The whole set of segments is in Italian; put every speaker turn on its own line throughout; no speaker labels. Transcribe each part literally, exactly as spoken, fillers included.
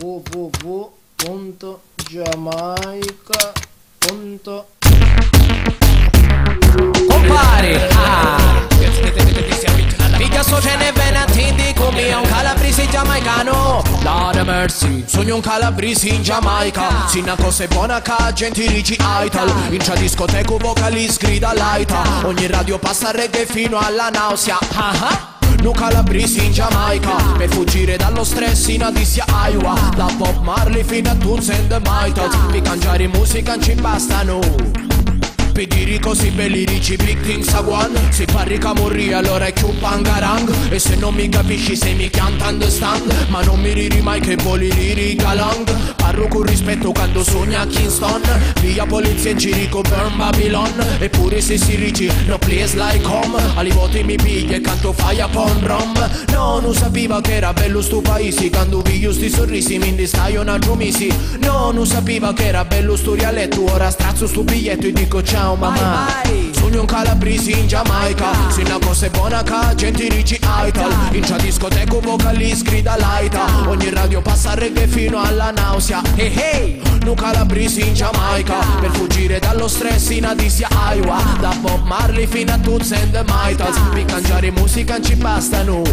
w w w punto giamaica punto
compare, ah. Mica so ce ne ve ne attendi come un calabrese giamaicano. Lord mercy, sogno un calabrese in Giamaica. Se una cosa è buona ca gente dici Aital. In c'è discoteca vocalist grida laita. Ogni radio passa reggae fino alla nausea. Ah-ha. No calabrese in Giamaica. Per fuggire dallo stress in Adissia Iowa. Da Bob Marley fino a Toots and the Maytals. Per cangiare musica non ci bastano. Per dire così belli dici big things a one. Se parli camorri allora è più pangarang. E se non mi capisci se mi can't understand. Ma non mi riri mai che voli riri galang. Parlo con rispetto quando sogna a Kingston. Via polizia in girico burn Babylon. Eppure se si rigi no place like home. Alle volte mi piglia e canto fire upon rom. No, non sapevo che era bello sto paese. Quando vi io sti sorrisi mi indistai una giumisi. No, non sapevo che era bello sto rialetto. Ora strazzo sto biglietto e dico ciao mamma. Sogno un calabrese in Giamaica. Se una cosa è buona ca gente dici Aital. In c'è discoteca vocalist grida laita. Ogni radio passa reggae fino alla nausea. Hey hey, un calabrese in Giamaica. Per fuggire dallo stress in Adissia Iowa. Da Bob Marley fino a Toots and the Maytals. Per cangiare musica non ci bastano.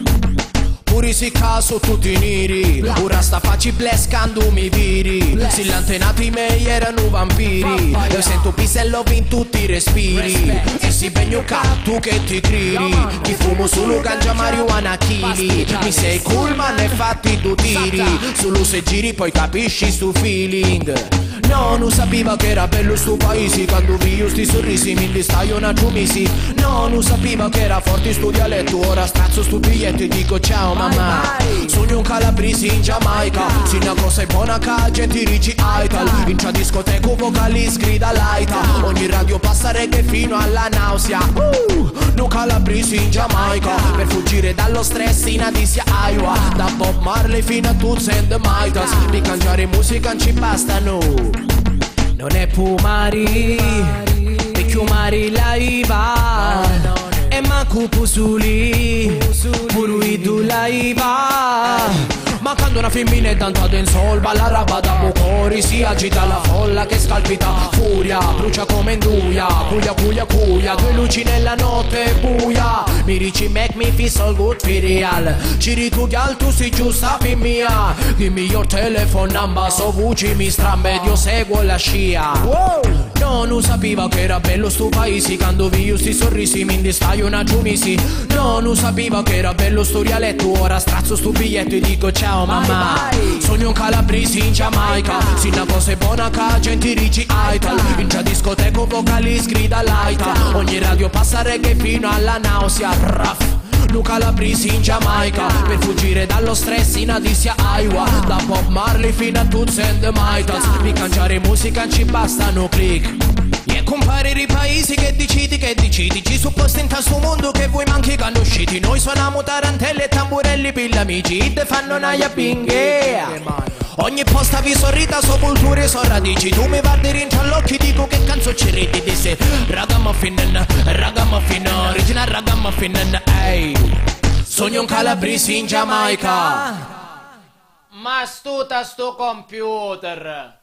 Pure si caso tutti neri. Ora sta facci bless quando mi viri. Se l'antenati miei erano vampiri. Io sento pisello in tutti i respiri. E si begno ca tu che ti criri. Ti fumo solo ganja marijuana chili. Mi sei cool ma ne fatti due tiri. Solo se giri poi capisci sto feeling. No, non sapevo che era bello sto paese. Quando vi io sti sorrisi mi indistai una giumisi. No, non sapevo che era forte sto dialetto. Ora strazzo sto biglietto e dico ciao mamma. Sogno un calabrese in Giamaica. Se una cosa è buona ca gente dici Aital. In c'è discoteca vocalist grida laita. Ogni radio passa reggae fino alla nausea. uh, No calabrese in Giamaica. Per fuggire dallo stress in Adissia Iowa. Da Bob Marley fino a Toots and the Maytals. Per cangiare musica non ci bastano. Non è pumari, e chiumari la iva. E manco pusuli, pure tu la iva. Ma quando una femmina è tanto dancehall, balla raba da bocori, si agita la folla che scalpita furia, brucia come induia, cuia cuia cuia, due luci nella notte buia. Mi dici make me feel so good for real. Ci ritugial tu sei giusta femmina. Give me your telephone number, so voci mi strambe, io seguo la scia. No, non sapevo che era bello sto paese. Quando vi io sti sorrisi mi indistai una giumisi. No, non sapevo che era bello sto rialetto. Ora strazzo sto biglietto e dico ciao mamma. Sogno un calabrese in Giamaica. Se una cosa è buona ca gente dici Aital. In c'è discoteca vocalist grida laita. Ogni radio passa reggae fino alla nausea. Raff. Un calabrese in Giamaica. Per fuggire dallo stress in Adissia Iowa. Da Bob Marley fino a Toots and the Maytals. Per cangiare musica non ci bastano click. E compare i paesi che decidi che decidi. Ci supposti in questo mondo che voi manchi conosciti. Noi suoniamo tarantelle e tamburelli per gli amici. Ide fanno naia binghe. Ogni posta vi sorrida, so culture, so radici. Tu mi guardi rincia all'occhio, dico che canzo ci ridi. Disse ragamuffin, ragamuffin, original ragamuffin. Ehi, sogno un calabrese in Giamaica. Ma stuta sto computer.